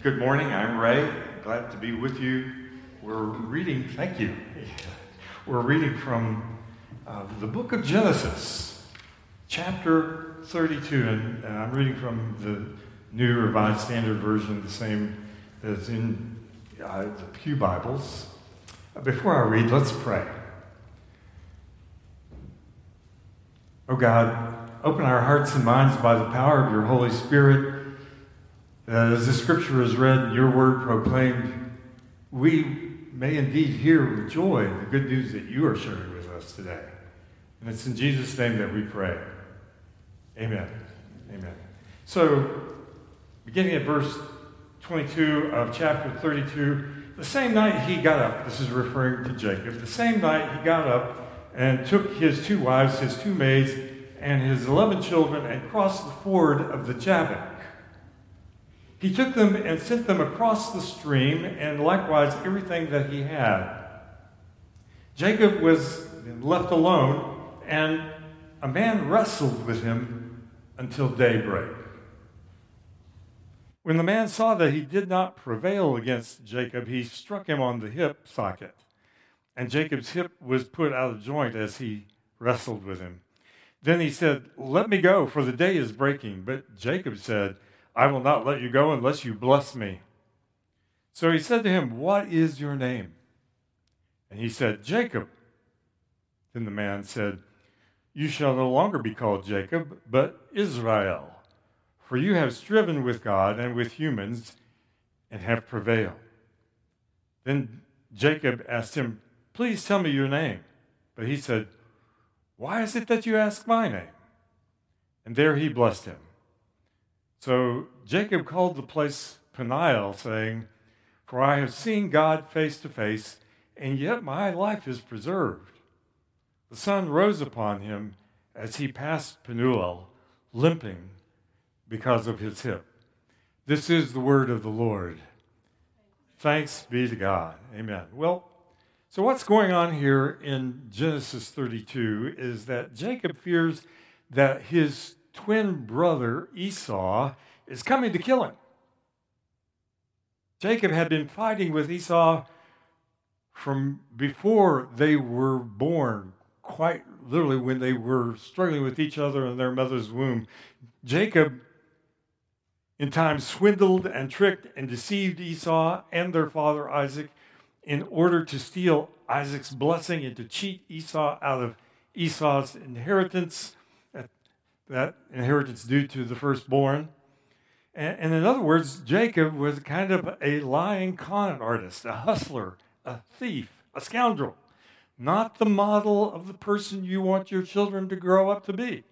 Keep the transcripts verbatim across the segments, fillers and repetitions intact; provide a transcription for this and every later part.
Good morning, I'm Ray. Glad to be with you. We're reading, thank you. We're reading from uh, the book of Genesis, chapter thirty-two, and, and I'm reading from the New Revised Standard Version, the same as in uh, the Pew Bibles. Uh, before I read, let's pray. Oh God, open our hearts and minds by the power of your Holy Spirit. Uh, as the scripture is read and your word proclaimed, we may indeed hear with joy the good news that you are sharing with us today. And it's in Jesus' name that we pray. Amen. Amen. So, beginning at verse twenty-two of chapter thirty-two, the same night he got up, this is referring to Jacob, the same night he got up and took his two wives, his two maids, and his eleven children and crossed the ford of the Jabbok. He took them and sent them across the stream, and likewise everything that he had. Jacob was left alone, and a man wrestled with him until daybreak. When the man saw that he did not prevail against Jacob, he struck him on the hip socket, and Jacob's hip was put out of joint as he wrestled with him. Then he said, "Let me go, for the day is breaking." But Jacob said, "I will not let you go unless you bless me." So he said to him, "What is your name?" And he said, "Jacob." Then the man said, "You shall no longer be called Jacob, but Israel, for you have striven with God and with humans and have prevailed." Then Jacob asked him, "Please tell me your name." But he said, "Why is it that you ask my name?" And there he blessed him. So Jacob called the place Peniel, saying, "For I have seen God face to face, and yet my life is preserved." The sun rose upon him as he passed Penuel, limping because of his hip. This is the word of the Lord. Thanks be to God. Amen. Well, so what's going on here in Genesis thirty-two is that Jacob fears that his twin brother Esau is coming to kill him. Jacob had been fighting with Esau from before they were born, quite literally when they were struggling with each other in their mother's womb. Jacob, in time, swindled and tricked and deceived Esau and their father Isaac in order to steal Isaac's blessing and to cheat Esau out of Esau's inheritance, that inheritance due to the firstborn. And, and in other words, Jacob was kind of a lying con artist, a hustler, a thief, a scoundrel, not the model of the person you want your children to grow up to be.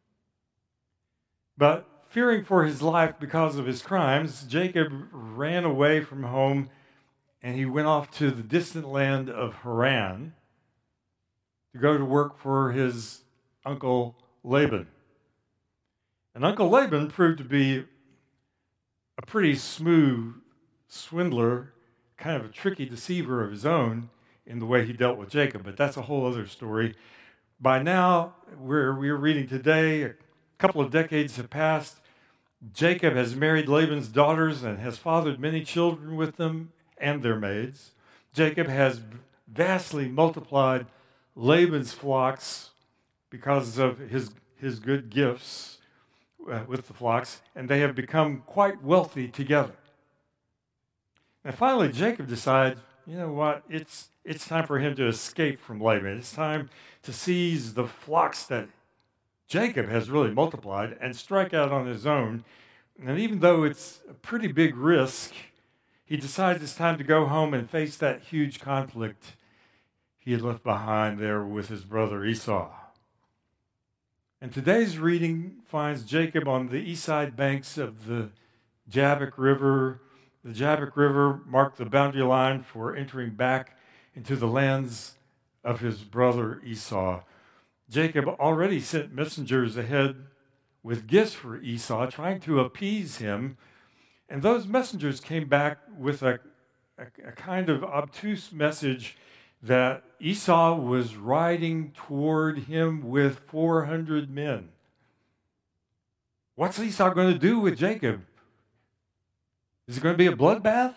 But fearing for his life because of his crimes, Jacob ran away from home and he went off to the distant land of Haran to go to work for his uncle Laban. And Uncle Laban proved to be a pretty smooth swindler, kind of a tricky deceiver of his own in the way he dealt with Jacob, but that's a whole other story. By now, where we're reading today, a couple of decades have passed. Jacob has married Laban's daughters and has fathered many children with them and their maids. Jacob has vastly multiplied Laban's flocks because of his, his good gifts Uh, with the flocks, and they have become quite wealthy together. And finally, Jacob decides, you know what, it's it's time for him to escape from Laban. It's time to seize the flocks that Jacob has really multiplied and strike out on his own. And even though it's a pretty big risk, he decides it's time to go home and face that huge conflict he had left behind there with his brother Esau. And today's reading finds Jacob on the east side banks of the Jabbok River. The Jabbok River marked the boundary line for entering back into the lands of his brother Esau. Jacob already sent messengers ahead with gifts for Esau, trying to appease him. And those messengers came back with a, a, a kind of obtuse message that Esau was riding toward him with four hundred men. What's Esau going to do with Jacob? Is it going to be a bloodbath?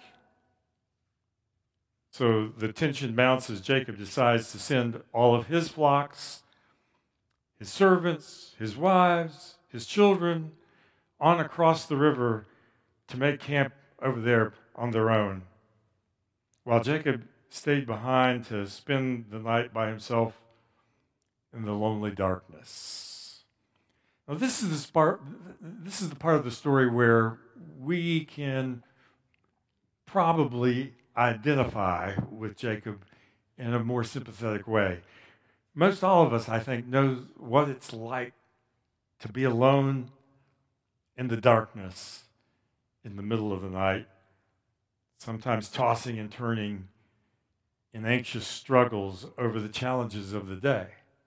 So the tension mounts as Jacob decides to send all of his flocks, his servants, his wives, his children on across the river to make camp over there on their own, while Jacob stayed behind to spend the night by himself in the lonely darkness. Now, this is the part, this is the part of the story where we can probably identify with Jacob in a more sympathetic way. Most all of us, I think, knows what it's like to be alone in the darkness in the middle of the night, sometimes tossing and turning in anxious struggles over the challenges of the day.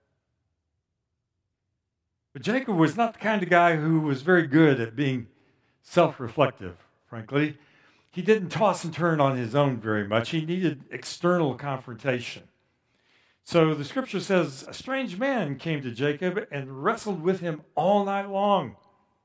But Jacob was not the kind of guy who was very good at being self-reflective, frankly. He didn't toss and turn on his own very much. He needed external confrontation. So the scripture says, a strange man came to Jacob and wrestled with him all night long.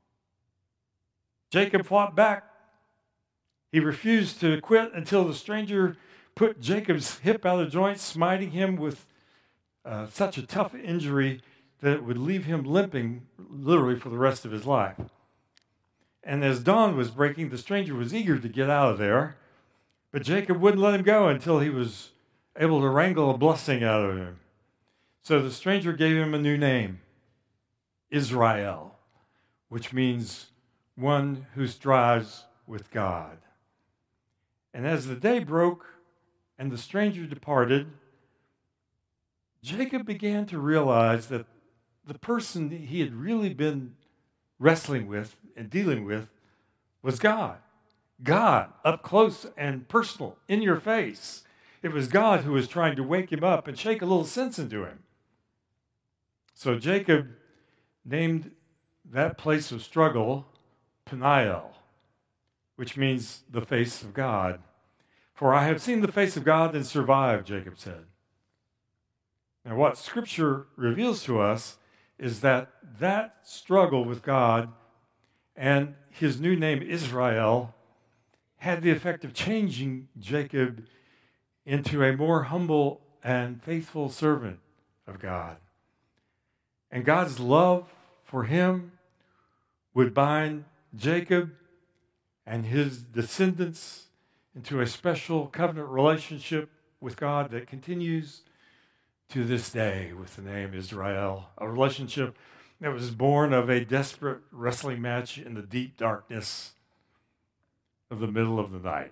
Jacob fought back. He refused to quit until the stranger put Jacob's hip out of joint, smiting him with uh, such a tough injury that it would leave him limping literally for the rest of his life. And as dawn was breaking, the stranger was eager to get out of there, but Jacob wouldn't let him go until he was able to wrangle a blessing out of him. So the stranger gave him a new name, Israel, which means one who strives with God. And as the day broke and the stranger departed, Jacob began to realize that the person he had really been wrestling with and dealing with was God. God, up close and personal, in your face. It was God who was trying to wake him up and shake a little sense into him. So Jacob named that place of struggle Peniel, which means the face of God. For I have seen the face of God and survived, Jacob said. Now what Scripture reveals to us is that that struggle with God and his new name Israel had the effect of changing Jacob into a more humble and faithful servant of God. And God's love for him would bind Jacob and his descendants into a special covenant relationship with God that continues to this day with the name Israel, a relationship that was born of a desperate wrestling match in the deep darkness of the middle of the night.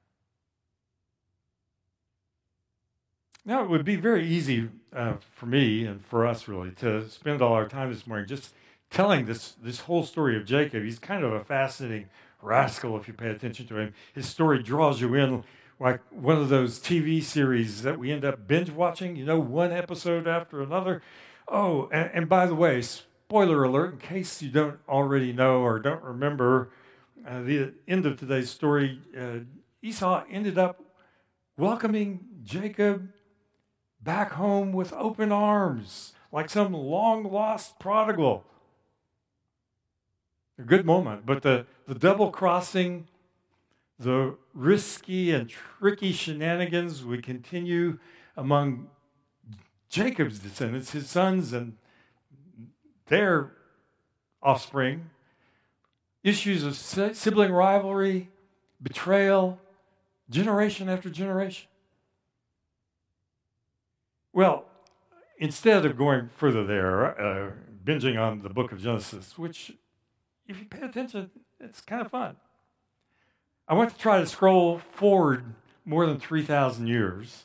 Now, it would be very easy uh, for me and for us, really, to spend all our time this morning just telling this, this whole story of Jacob. He's kind of a fascinating rascal if you pay attention to him. His story draws you in like one of those T V series that we end up binge watching, you know, one episode after another. Oh, and, and by the way, spoiler alert, in case you don't already know or don't remember, uh, the end of today's story, uh, Esau ended up welcoming Jacob back home with open arms, like some long-lost prodigal. A good moment, but the, the double-crossing, the risky and tricky shenanigans would continue among Jacob's descendants, his sons and their offspring. Issues of sibling rivalry, betrayal, generation after generation. Well, instead of going further there, uh, binging on the book of Genesis, which, if you pay attention, it's kind of fun. I want to try to scroll forward more than three thousand years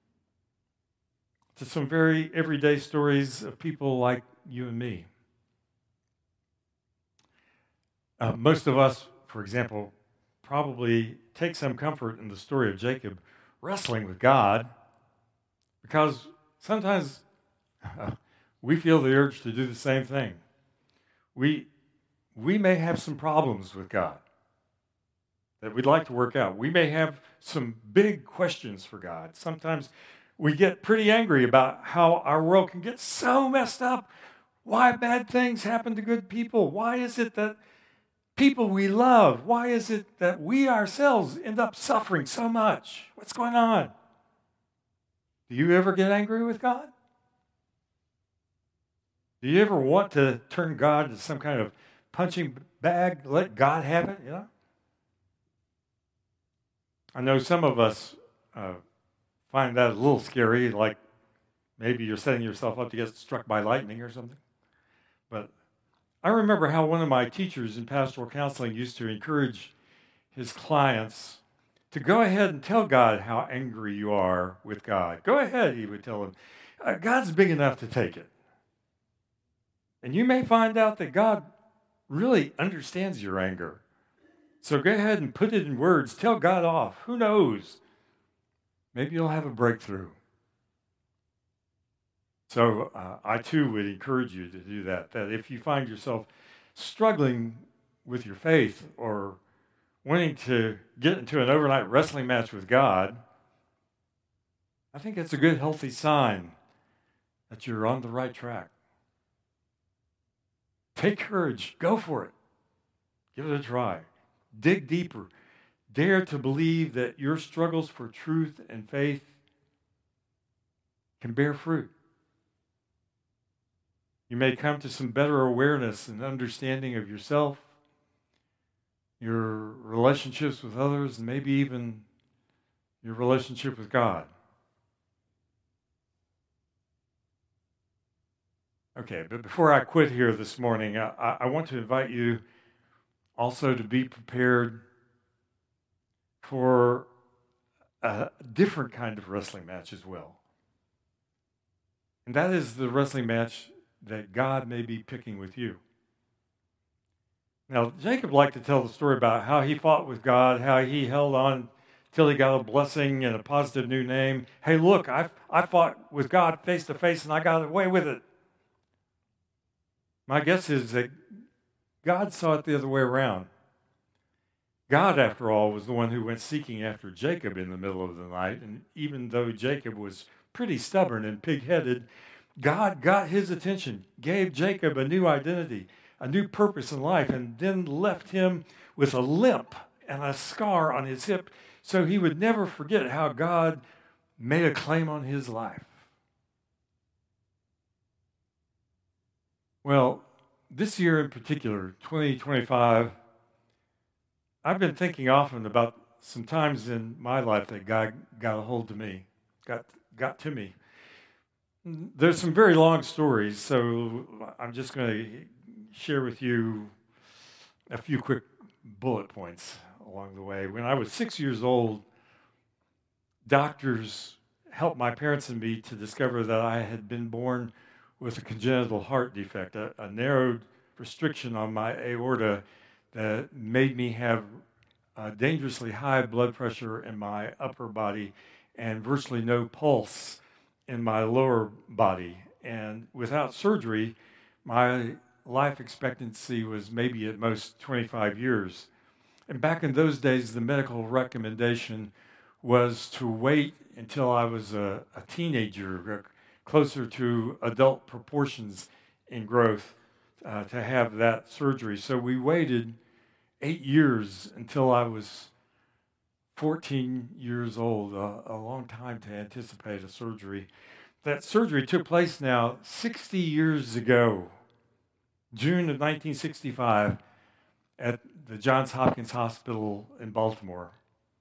to some very everyday stories of people like you and me. Uh, most of us, for example, probably take some comfort in the story of Jacob wrestling with God, because sometimes uh, we feel the urge to do the same thing. We, we may have some problems with God that we'd like to work out. We may have some big questions for God. Sometimes we get pretty angry about how our world can get so messed up. Why bad things happen to good people? Why is it that people we love. Why is it that we ourselves end up suffering so much? What's going on? Do you ever get angry with God? Do you ever want to turn God into some kind of punching bag, let God have it, you know? I know some of us uh, find that a little scary, like maybe you're setting yourself up to get struck by lightning or something. But I remember how one of my teachers in pastoral counseling used to encourage his clients to go ahead and tell God how angry you are with God. Go ahead, he would tell them. Uh, God's big enough to take it. And you may find out that God really understands your anger. So go ahead and put it in words. Tell God off. Who knows? Maybe you'll have a breakthrough. So uh, I too would encourage you to do that. That if you find yourself struggling with your faith or wanting to get into an overnight wrestling match with God, I think it's a good, healthy sign that you're on the right track. Take courage. Go for it. Give it a try. Dig deeper. Dare to believe that your struggles for truth and faith can bear fruit. You may come to some better awareness and understanding of yourself, your relationships with others, and maybe even your relationship with God. Okay, but before I quit here this morning, I, I want to invite you also to be prepared for a different kind of wrestling match as well. And that is the wrestling match that God may be picking with you. Now, Jacob liked to tell the story about how he fought with God, how he held on till he got a blessing and a positive new name. Hey, look, I I fought with God face to face and I got away with it. My guess is that God saw it the other way around. God, after all, was the one who went seeking after Jacob in the middle of the night. And even though Jacob was pretty stubborn and pig-headed, God got his attention, gave Jacob a new identity, a new purpose in life, and then left him with a limp and a scar on his hip so he would never forget how God made a claim on his life. Well, this year in particular, twenty twenty-five, I've been thinking often about some times in my life that God got a hold of me, got got to me. There's some very long stories, so I'm just going to share with you a few quick bullet points along the way. When I was six years old, doctors helped my parents and me to discover that I had been born with a congenital heart defect, a, a narrowed restriction on my aorta that made me have uh, dangerously high blood pressure in my upper body and virtually no pulse in my lower body. And without surgery, my life expectancy was maybe at most twenty-five years. And back in those days, the medical recommendation was to wait until I was a, a teenager, closer to adult proportions in growth, uh, to have that surgery. So we waited eight years until I was fourteen years old, a, a long time to anticipate a surgery. That surgery took place now sixty years ago, June of nineteen sixty-five, at the Johns Hopkins Hospital in Baltimore.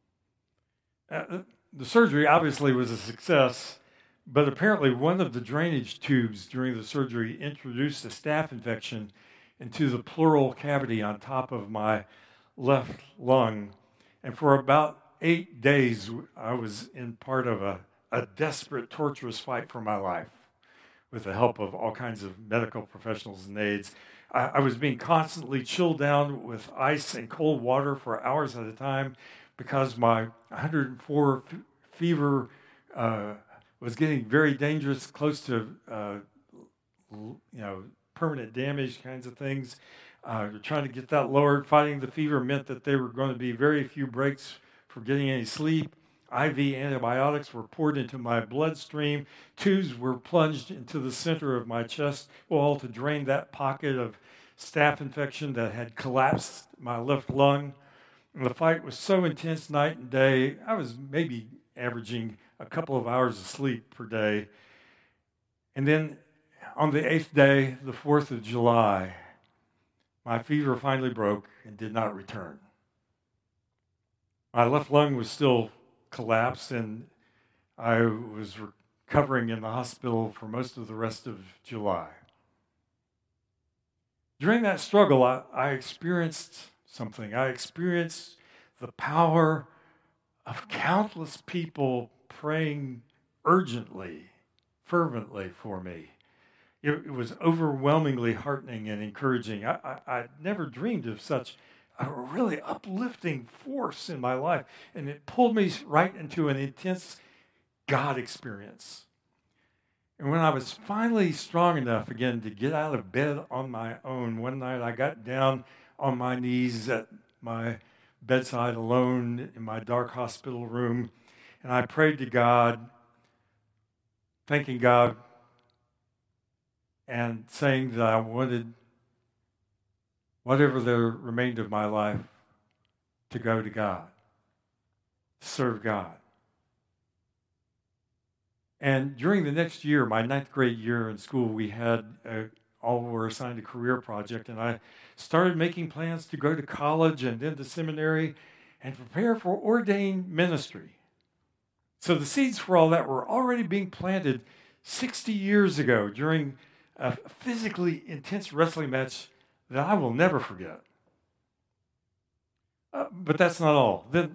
Uh, the surgery obviously was a success, but apparently one of the drainage tubes during the surgery introduced a staph infection into the pleural cavity on top of my left lung. And for about eight days, I was in part of a, a desperate, torturous fight for my life with the help of all kinds of medical professionals and aides. I, I was being constantly chilled down with ice and cold water for hours at a time because my one hundred four f- fever uh, was getting very dangerous, close to uh, you know permanent damage kinds of things. Uh, trying to get that lowered. Fighting the fever meant that there were going to be very few breaks for getting any sleep. I V antibiotics were poured into my bloodstream. Tubes were plunged into the center of my chest wall to drain that pocket of staph infection that had collapsed my left lung. And the fight was so intense night and day. I was maybe averaging a couple of hours of sleep per day. And then on the eighth day, the fourth of July, my fever finally broke and did not return. My left lung was still collapsed, and I was recovering in the hospital for most of the rest of July. During that struggle, I, I experienced something. I experienced the power of countless people praying urgently, fervently for me. It, it was overwhelmingly heartening and encouraging. I, I, I never dreamed of such a really uplifting force in my life, and it pulled me right into an intense God experience. And when I was finally strong enough again to get out of bed on my own, one night I got down on my knees at my bedside alone in my dark hospital room, and I prayed to God, thanking God and saying that I wanted whatever there remained of my life to go to God, to serve God. And during the next year, my ninth grade year in school, we had a, all were assigned a career project, and I started making plans to go to college and then to seminary and prepare for ordained ministry. So the seeds for all that were already being planted sixty years ago during a physically intense wrestling match that I will never forget. Uh, but that's not all. Then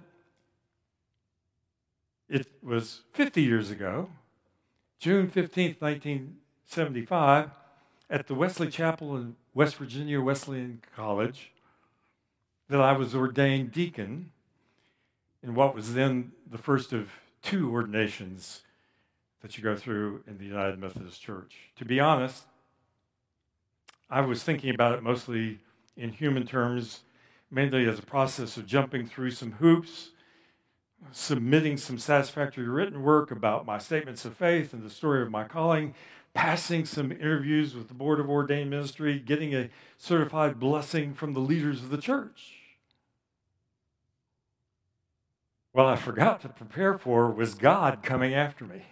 it was fifty years ago, June fifteenth, nineteen seventy-five, at the Wesley Chapel in West Virginia Wesleyan College, that I was ordained deacon in what was then the first of two ordinations that you go through in the United Methodist Church. To be honest, I was thinking about it mostly in human terms, mainly as a process of jumping through some hoops, submitting some satisfactory written work about my statements of faith and the story of my calling, passing some interviews with the Board of Ordained Ministry, getting a certified blessing from the leaders of the church. What I forgot to prepare for was God coming after me.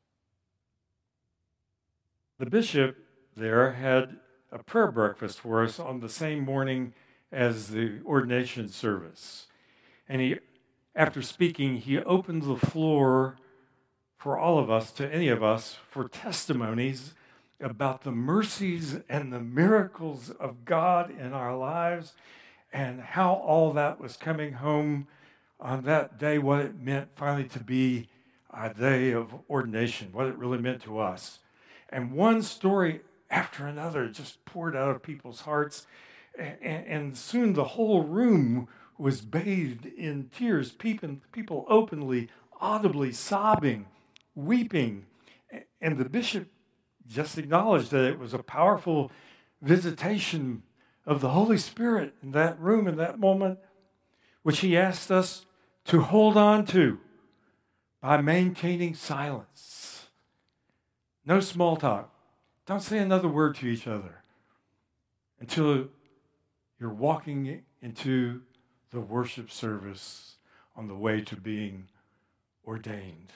The bishop there had a prayer breakfast for us on the same morning as the ordination service. And he, after speaking, he opened the floor for all of us, to any of us, for testimonies about the mercies and the miracles of God in our lives and how all that was coming home on that day, what it meant finally to be a day of ordination, what it really meant to us. And one story after another just poured out of people's hearts, and, and soon the whole room was bathed in tears, people, people openly, audibly sobbing, weeping. And the bishop just acknowledged that it was a powerful visitation of the Holy Spirit in that room, in that moment, which he asked us to hold on to by maintaining silence. No small talk. Don't say another word to each other until you're walking into the worship service on the way to being ordained.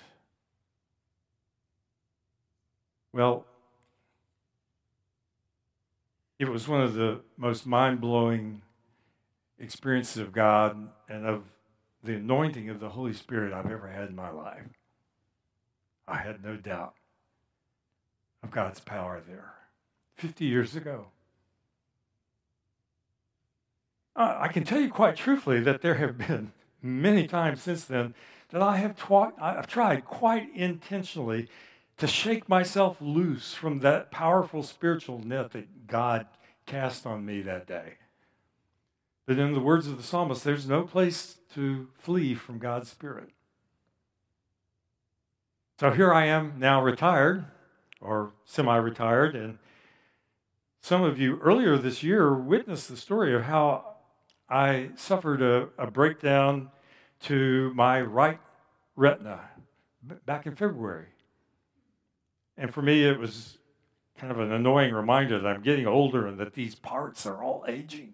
Well, it was one of the most mind-blowing experiences of God and of the anointing of the Holy Spirit I've ever had in my life. I had no doubt of God's power there fifty years ago. Uh, I can tell you quite truthfully that there have been many times since then that I have taught, I've tried quite intentionally to shake myself loose from that powerful spiritual net that God cast on me that day. But in the words of the psalmist, there's no place to flee from God's Spirit. So here I am now retired, or semi-retired, and some of you earlier this year witnessed the story of how I suffered a, a breakdown to my right retina back in February. And for me, it was kind of an annoying reminder that I'm getting older and that these parts are all aging.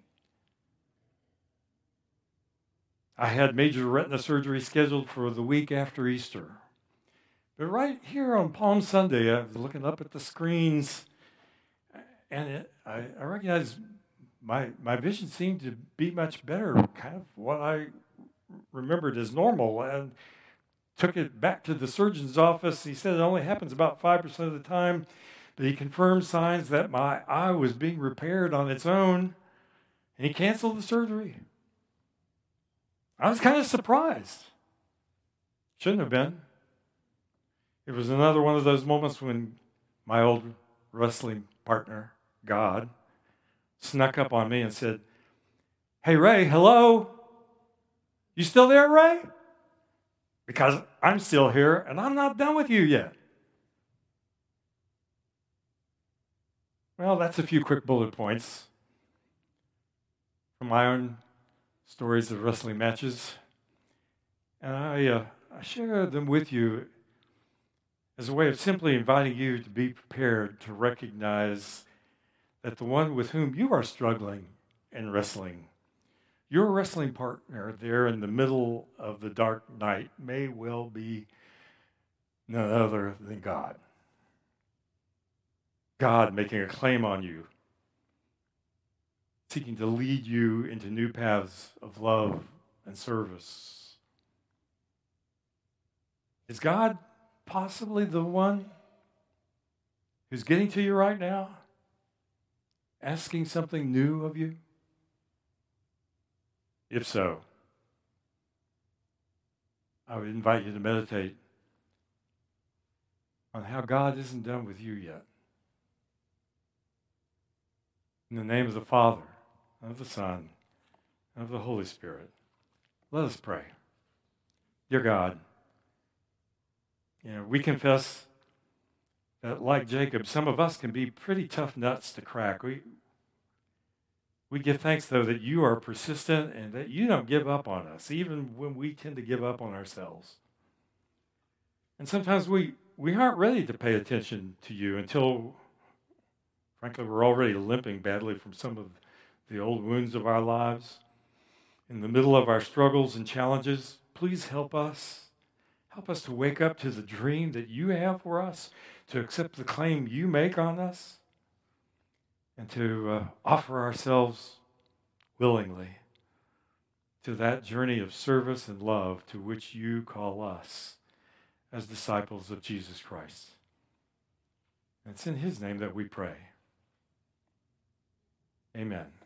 I had major retina surgery scheduled for the week after Easter. But right here on Palm Sunday, I was looking up at the screens, and it, I, I recognized my, my vision seemed to be much better, kind of what I remembered as normal, and took it back to the surgeon's office. He said it only happens about five percent of the time, but he confirmed signs that my eye was being repaired on its own, and he canceled the surgery. I was kind of surprised. Shouldn't have been. It was another one of those moments when my old wrestling partner, God, snuck up on me and said, "Hey, Ray, hello? You still there, Ray? Because I'm still here and I'm not done with you yet." Well, that's a few quick bullet points from my own stories of wrestling matches. And I, uh, I share them with you as a way of simply inviting you to be prepared to recognize that the one with whom you are struggling and wrestling, your wrestling partner there in the middle of the dark night, may well be none other than God. God making a claim on you, seeking to lead you into new paths of love and service. Is God possibly the one who's getting to you right now, asking something new of you? If so, I would invite you to meditate on how God isn't done with you yet. In the name of the Father, and of the Son, and of the Holy Spirit, let us pray. Dear God, you know, we confess that, like Jacob, some of us can be pretty tough nuts to crack. We we give thanks, though, that you are persistent and that you don't give up on us, even when we tend to give up on ourselves. And sometimes we, we aren't ready to pay attention to you until, frankly, we're already limping badly from some of the old wounds of our lives. In the middle of our struggles and challenges, please help us. Help us to wake up to the dream that you have for us, to accept the claim you make on us, and to uh, offer ourselves willingly to that journey of service and love to which you call us as disciples of Jesus Christ. And it's in his name that we pray. Amen.